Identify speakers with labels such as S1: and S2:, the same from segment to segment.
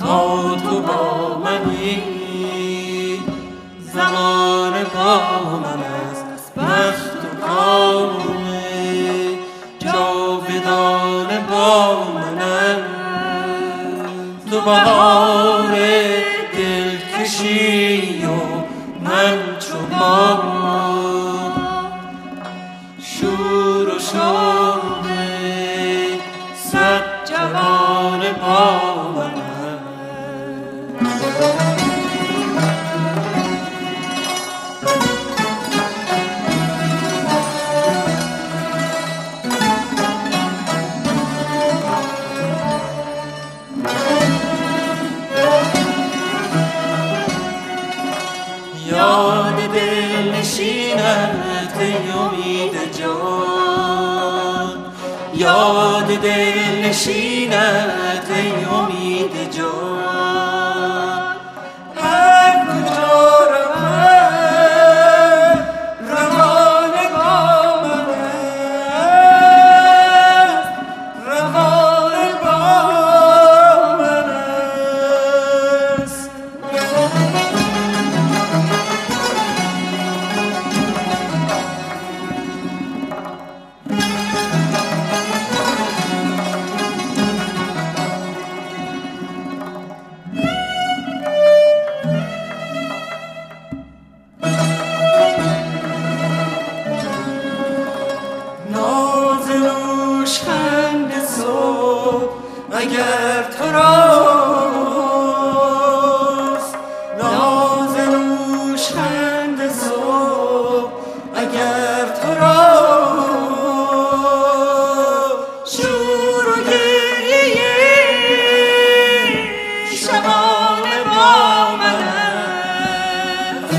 S1: تا تو با منی، زمان با من است، بخت و کامه جاودان با من است. تو بهار دلکشی و من چو باد، شور و شوق صد جوان با من است. یاد دل نشینت ای امید جان، یاد دل نشینت ای امید جان. هر کجا روم روان با من است، روان با من است. اگر تو راست ناز نوشخند صبح، اگر تو راست شور و گریه شبانه با من است.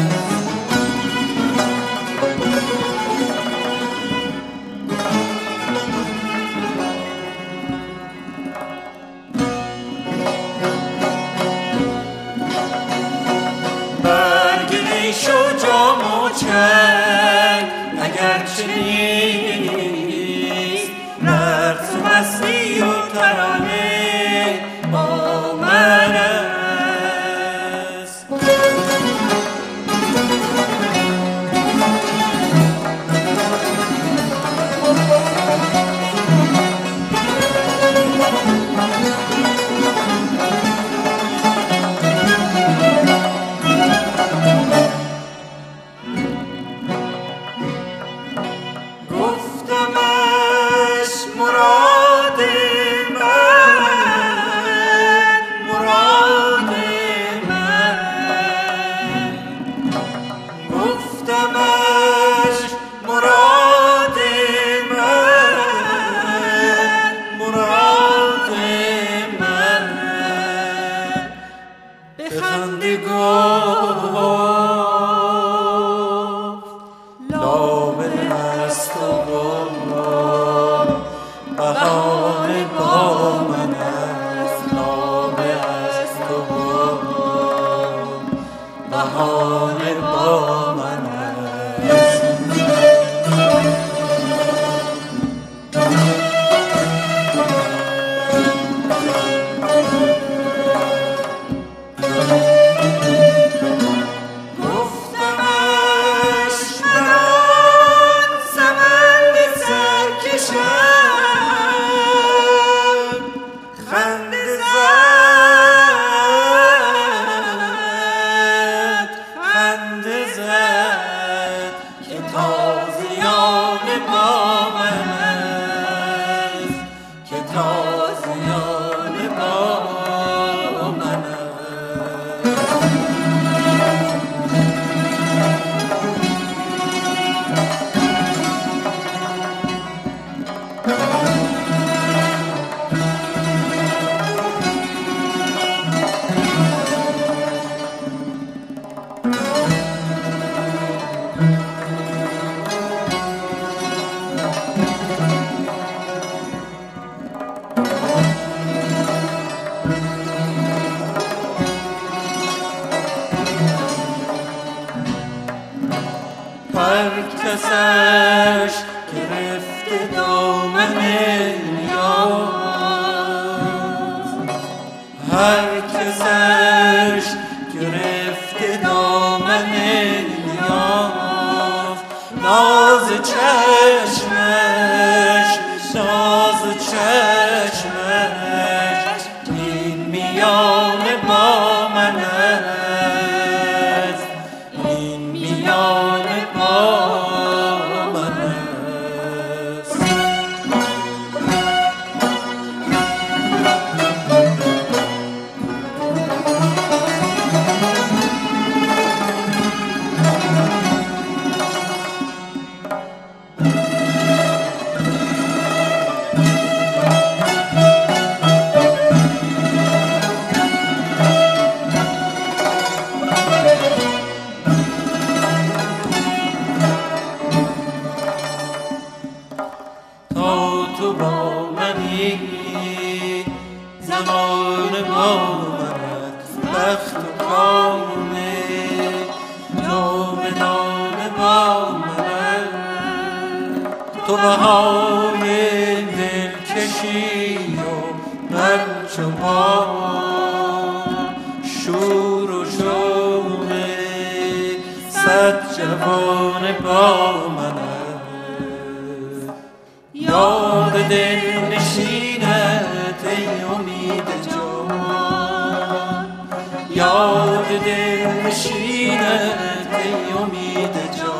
S1: جام و چنگ اگرچه نیست، رقص و مستی و ترانه با من است. بخنده گفت لابه است و بهار با من است، لابه است و بهار با من است. هر کسش گرفته دامن نیاز، هر کس کسش گرفته دامن نیاز، ناز چشمش، ناز چشمش این میان با من است، این میان با من است. تو با منی زمان با منت، بخت و کامه جاودان با منت. تو بهای دلکشی و رنج و شور و شوق صد جوان با منت. یاد دل نشینت ای امید جان، یاد دل نشینت ای امید جان.